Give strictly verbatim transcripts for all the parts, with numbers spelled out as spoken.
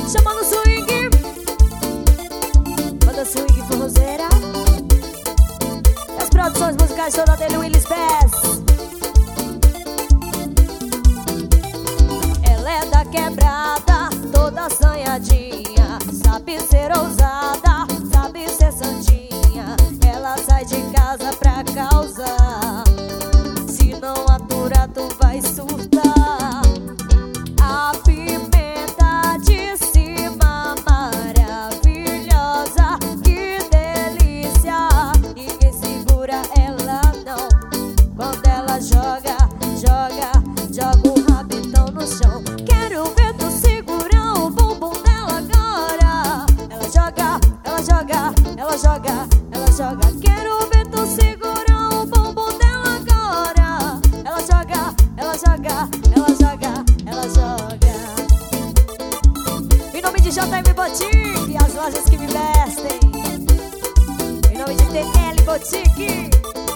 Chamando swing, banda swing forrozeira. E as produções musicais todas dele, Willis Bass. Ela é da quebrada, toda assanhadinha, sabe ser ousada, sabe ser santinha. Ela sai de casa pra causar, se não aturar tu vai surtar. A pimenta de cima maravilhosa, que delícia, ninguém segura ela não. Quando ela joga, joga, joga o rabetão no chão. Quero ver tu segurar o bumbum dela agora. Ela joga, ela joga, ela joga, ela joga. Quero ver tu segurar o bumbum dela agora. Ela joga, ela joga, ela joga, ela joga. Em nome de J M Boutique, as lojas que me vestem. Em nome de T L Boutique.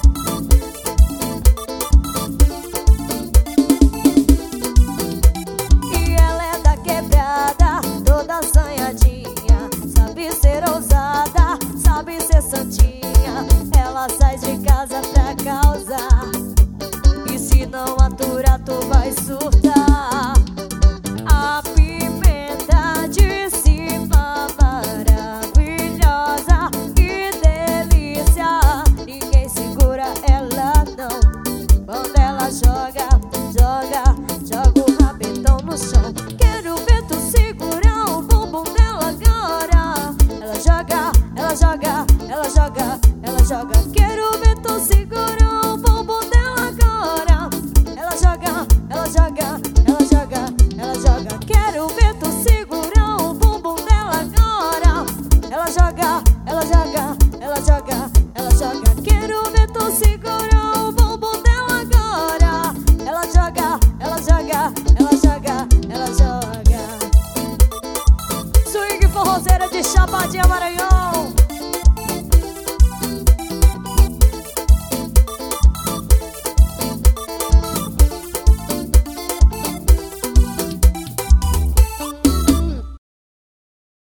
E ela é da quebrada, toda assanhadinha, sabe ser ousada, sabe ser santinha. Ela sai de casa pra causar, e se não aturar tu vai surtar. A pimenta de cima maravilhosa, que delícia, ninguém segura ela não. Quando ela joga, joga, joga o rabetão no chão. Quero ver tu segurar o bumbum dela agora. Ela joga, ela joga, ela joga, ela joga. Quero ver tu segurar o bumbum dela agora. Ela joga, ela joga, ela joga, ela joga. Quero ver tu segurar o bumbum dela agora. Ela joga, ela joga, ela joga, ela joga. Quero ver tu segurar o bumbum dela agora. Ela joga, ela joga, ela joga, ela joga. Swing forrozeira de Chapadinha, Maranhão.